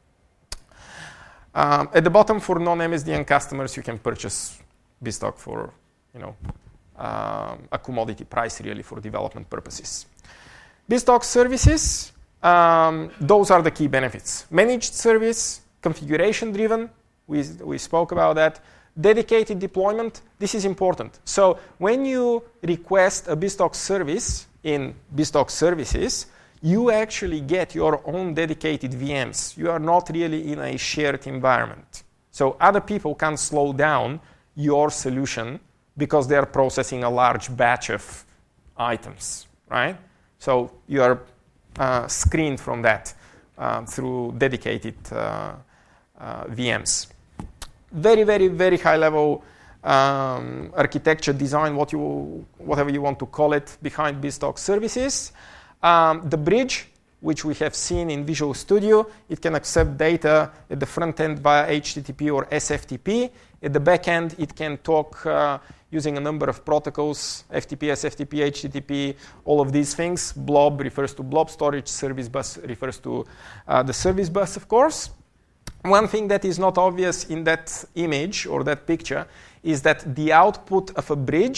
Um, at the bottom, for non-M S D N customers, you can purchase BizTalk for, you know, um, a commodity price really for development purposes. BizTalk services, um, those are the key benefits. Managed service, configuration-driven, we, we spoke about that. Dedicated deployment, this is important. So when you request a BizTalk service in BizTalk services, you actually get your own dedicated V Ms. You are not really in a shared environment. So other people can slow down your solution because they are processing a large batch of items, right? So you are uh, screened from that uh, through dedicated uh, uh, V Ms. Very, very, very high level um, architecture design, what you, whatever you want to call it, behind BizTalk services. Um, the bridge, which we have seen in Visual Studio, it can accept data at the front end via H T T P or S F T P. At the back end, it can talk uh, using a number of protocols, F T P, S F T P, H T T P, all of these things. Blob refers to blob storage. Service bus refers to uh, the service bus, of course. One thing that is not obvious in that image or that picture is that the output of a bridge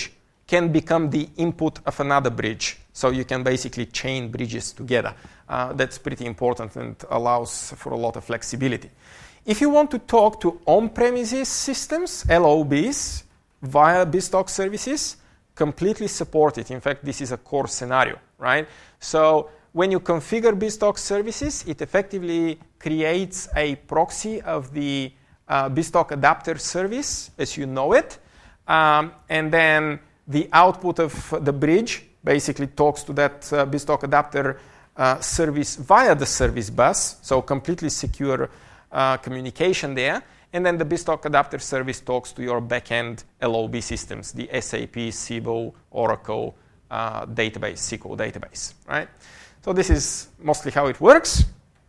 can become the input of another bridge. So you can basically chain bridges together. Uh, that's pretty important and allows for a lot of flexibility. If you want to talk to on-premises systems, L O Bs, via BizTalk services, completely support it. In fact, this is a core scenario, right? So when you configure BizTalk services, it effectively creates a proxy of the uh, BizTalk adapter service as you know it. Um, and then the output of the bridge basically talks to that uh, BizTalk adapter uh, service via the service bus, so completely secure uh, communication there. And then the BizTalk adapter service talks to your backend L O B systems, the S A P, Siebel, Oracle uh, database, S Q L database, right? So this is mostly how it works.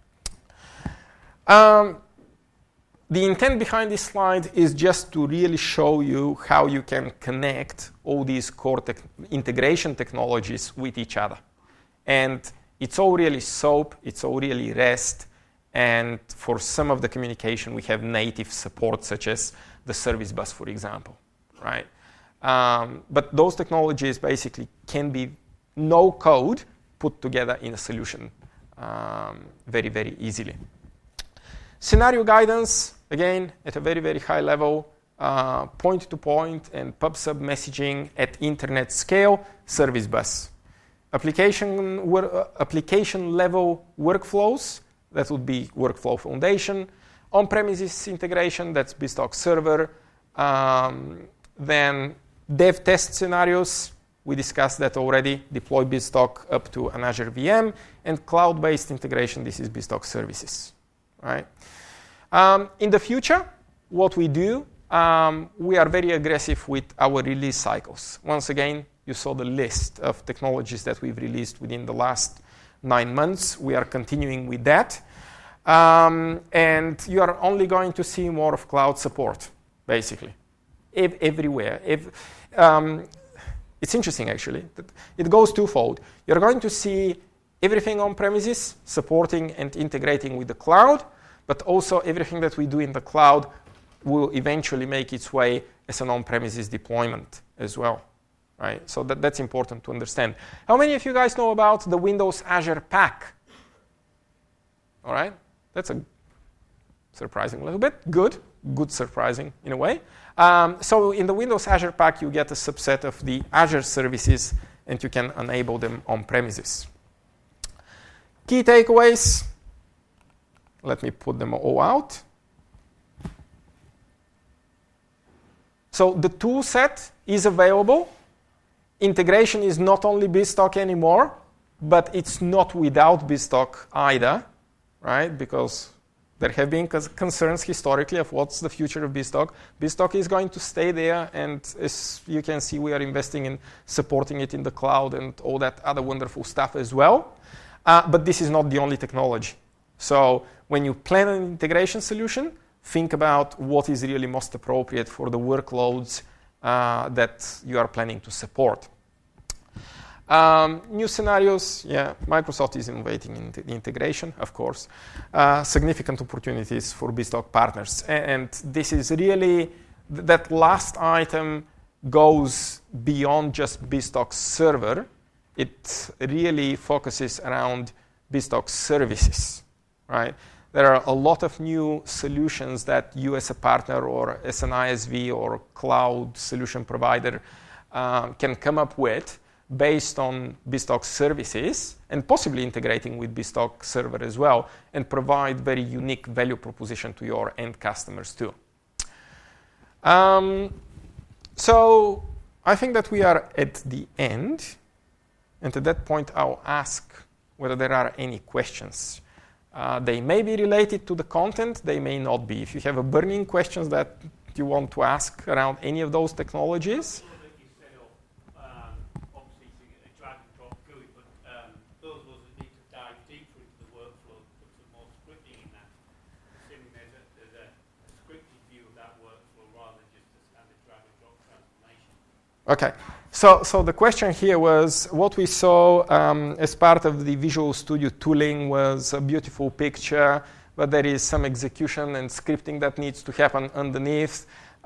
Um, the intent behind this slide is just to really show you how you can connect all these core te- integration technologies with each other. And it's all really SOAP, it's all really REST, and for some of the communication, we have native support, such as the service bus, for example, right? Um, but those technologies basically can be no code put together in a solution um, very, very easily. Scenario guidance, again, at a very, very high level, uh, point-to-point and pub-sub messaging at internet scale, service bus. Application, wor- uh, application level workflows, that would be Workflow Foundation. On-premises integration, that's BizTalk Server. Um, then dev test scenarios, we discussed that already. Deploy BizTalk up to an Azure V M. And cloud-based integration, this is BizTalk Services, right? Um, in the future, what we do, um, we are very aggressive with our release cycles. Once again, you saw the list of technologies that we've released within the last nine months. We are continuing with that. Um, and you are only going to see more of cloud support, basically, ev- everywhere. Ev- um, it's interesting, actually. That it goes twofold. You're going to see everything on premises supporting and integrating with the cloud, but also everything that we do in the cloud will eventually make its way as an on-premises deployment as well. Right? So that, that's important to understand. How many of you guys know about the Windows Azure Pack? All right, that's a surprising little bit. Good, good surprising in a way. Um, so in the Windows Azure Pack, you get a subset of the Azure services, and you can enable them on premises. Key takeaways. Let me put them all out. So the tool set is available. Integration is not only BizTalk anymore, but it's not without BizTalk either, right? Because there have been concerns historically of what's the future of BizTalk. BizTalk is going to stay there, and as you can see, we are investing in supporting it in the cloud and all that other wonderful stuff as well. Uh, but this is not the only technology. So when you plan an integration solution, think about what is really most appropriate for the workloads Uh, that you are planning to support. Um, new scenarios, yeah, Microsoft is innovating in the integration, of course. Uh, significant opportunities for BizTalk partners. And, and this is really, th- that last item goes beyond just BizTalk server. It really focuses around BizTalk services, right? There are a lot of new solutions that you as a partner or as an I S V or cloud solution provider uh, can come up with based on BizTalk services and possibly integrating with BizTalk server as well and provide very unique value proposition to your end customers too. Um, so I think that we are at the end. And at that point, I'll ask whether there are any questions. Uh, they may be related to the content, they may not be. If you have a burning questions that you want to ask around any of those technologies. Okay, so, so the question here was what we saw um, as part of the Visual Studio tooling was a beautiful picture, but there is some execution and scripting that needs to happen underneath.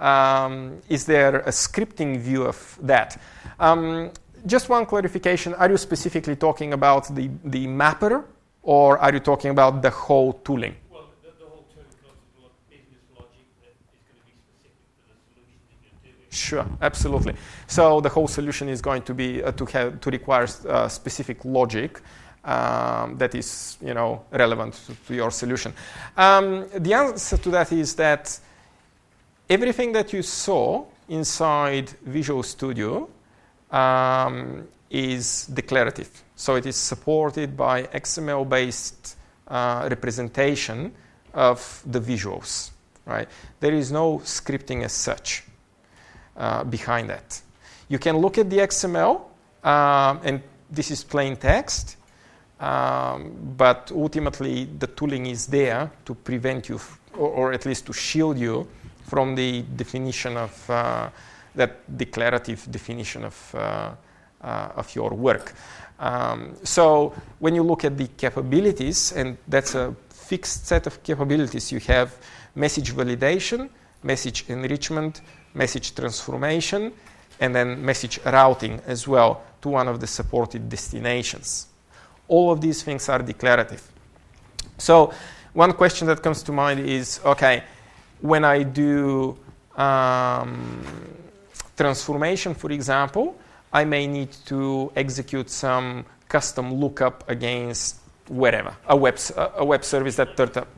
Um, is there a scripting view of that? Um, just one clarification. Are you specifically talking about the, the mapper, or are you talking about the whole tooling? Well, the, the whole tooling comes with a lot of business logic that is going to be specific to the solution that you're doing. Sure, absolutely. So the whole solution is going to be uh, to have to require uh, specific logic um, that is, you know, relevant to, to your solution. Um, the answer to that is that everything that you saw inside Visual Studio um, is declarative. So it is supported by X M L-based uh, representation of the visuals, right? There is no scripting as such uh, behind that. You can look at the X M L, um, and this is plain text, um, but ultimately the tooling is there to prevent you, f- or, or at least to shield you from the definition of uh, that declarative definition of uh, uh, of your work. Um, so when you look at the capabilities, and that's a fixed set of capabilities, you have message validation, message enrichment, message transformation, and then message routing as well to one of the supported destinations. All of these things are declarative. So one question that comes to mind is, okay, when I do um, transformation, for example, I may need to execute some custom lookup against wherever, a web, a web service that turned up.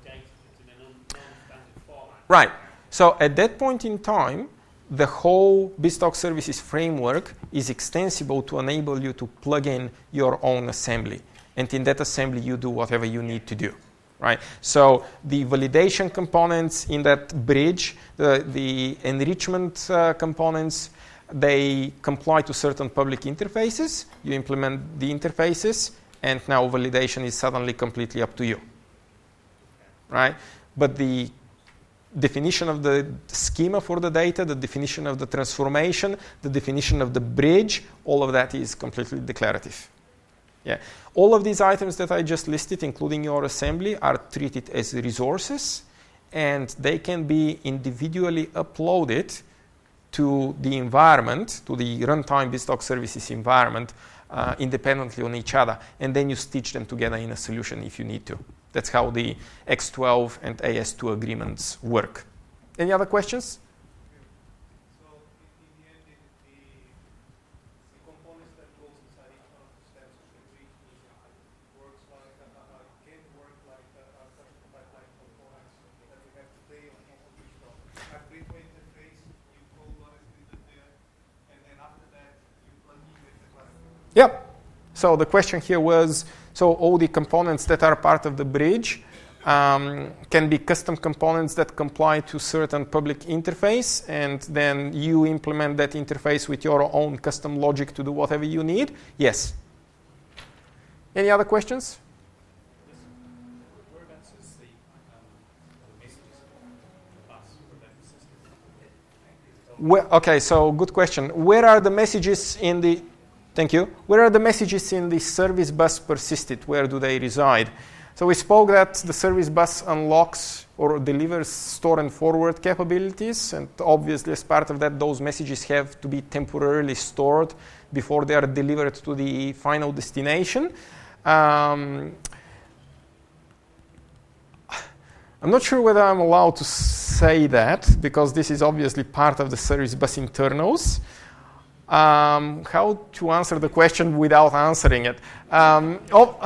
Right. So at that point in time, the whole BizTalk Services framework is extensible to enable you to plug in your own assembly. And in that assembly, you do whatever you need to do. Right? So the validation components in that bridge, the, the enrichment uh, components, they comply to certain public interfaces. You implement the interfaces, and now validation is suddenly completely up to you. Right? But the definition of the schema for the data, the definition of the transformation, the definition of the bridge, all of that is completely declarative. Yeah. All of these items that I just listed, including your assembly, are treated as resources, and they can be individually uploaded to the environment, to the runtime BizTalk Services environment, uh, independently on each other, and then you stitch them together in a solution if you need to. That's how the X twelve and A S two agreements work. Any other questions? So in the end, the, the, the components that goes inside each one of the steps of the tree works like uh, uh, can work like uh, uh, custom pipeline components that we have today on each one. At gateway interface, you call what is needed there, and then after that, you plug in with the platform. Yep. So the question here was, so all the components that are part of the bridge um, can be custom components that comply to certain public interface, and then you implement that interface with your own custom logic to do whatever you need? Yes. Any other questions? Whereabouts is the messages bus for that system? Where, okay, so good question. Where are the messages in the... Thank you. Where are the messages in the service bus persisted? Where do they reside? So we spoke that the service bus unlocks or delivers store and forward capabilities, and obviously as part of that, those messages have to be temporarily stored before they are delivered to the final destination. Um, I'm not sure whether I'm allowed to say that, because this is obviously part of the service bus internals. Um, how to answer the question without answering it? Um, oh.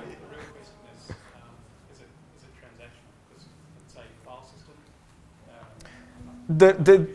the the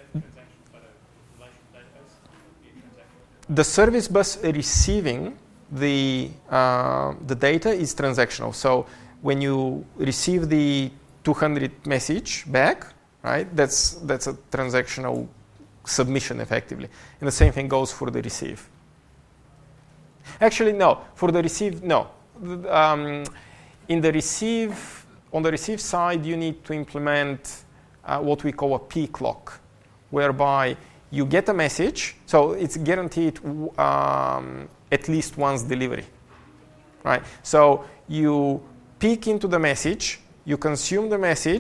the service bus receiving the uh, the data is transactional. So when you receive the two hundred message back, right? That's that's a transactional submission effectively. And the same thing goes for the receive. Actually, no. For the receive, no. Um, in the receive, on the receive side, you need to implement uh, what we call a peak lock, whereby you get a message, so it's guaranteed um, at least once delivery, right? So you peek into the message, you consume the message,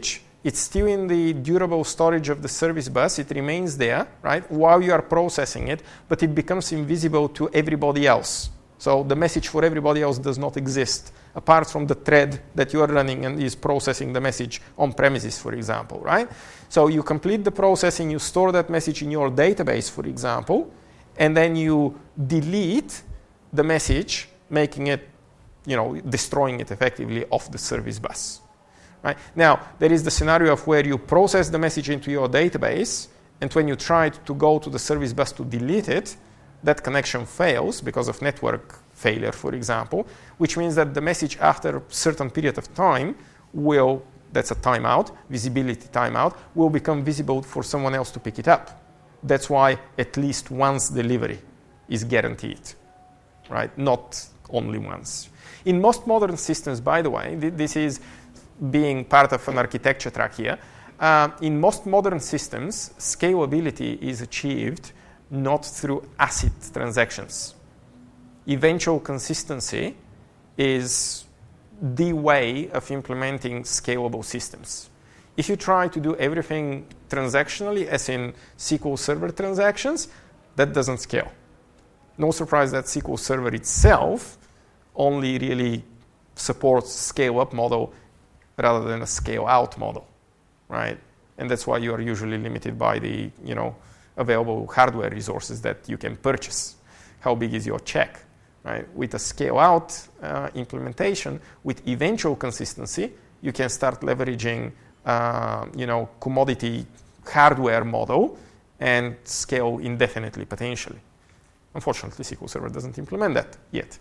It's still in the durable storage of the service bus. It remains there, right, while you are processing it, but it becomes invisible to everybody else. So the message for everybody else does not exist, apart from the thread that you are running and is processing the message on premises, for example, right? So you complete the processing, you store that message in your database, for example, and then you delete the message, making it, you know, destroying it effectively off the service bus. Right? Now, there is the scenario of where you process the message into your database, and when you try to go to the service bus to delete it, that connection fails because of network failure, for example, which means that the message after a certain period of time will, that's a timeout, visibility timeout, will become visible for someone else to pick it up. That's why at least once delivery is guaranteed, right? Not only once. In most modern systems, by the way, th- this is being part of an architecture track here, uh, in most modern systems, scalability is achieved not through ACID transactions. Eventual consistency is the way of implementing scalable systems. If you try to do everything transactionally, as in S Q L Server transactions, that doesn't scale. No surprise that S Q L Server itself only really supports scale-up model rather than a scale-out model, right? And that's why you are usually limited by the, you know, available hardware resources that you can purchase. How big is your check, right? With a scale-out uh, implementation, with eventual consistency, you can start leveraging, uh, you know, commodity hardware model and scale indefinitely, potentially. Unfortunately, S Q L Server doesn't implement that yet.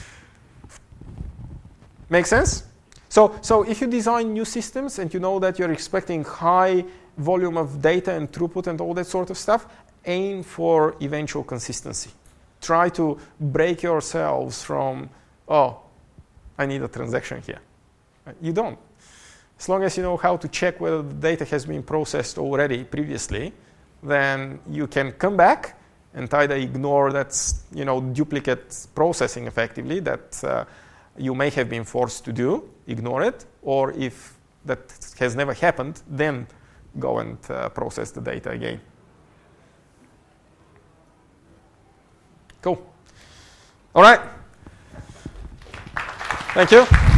Make sense? So, so if you design new systems and you know that you're expecting high volume of data and throughput and all that sort of stuff, aim for eventual consistency. Try to break yourselves from, oh, I need a transaction here. You don't. As long as you know how to check whether the data has been processed already previously, then you can come back and either ignore that, you know, duplicate processing effectively that uh, you may have been forced to do, ignore it, or if that has never happened, then go and uh, process the data again. Cool. All right. Thank you.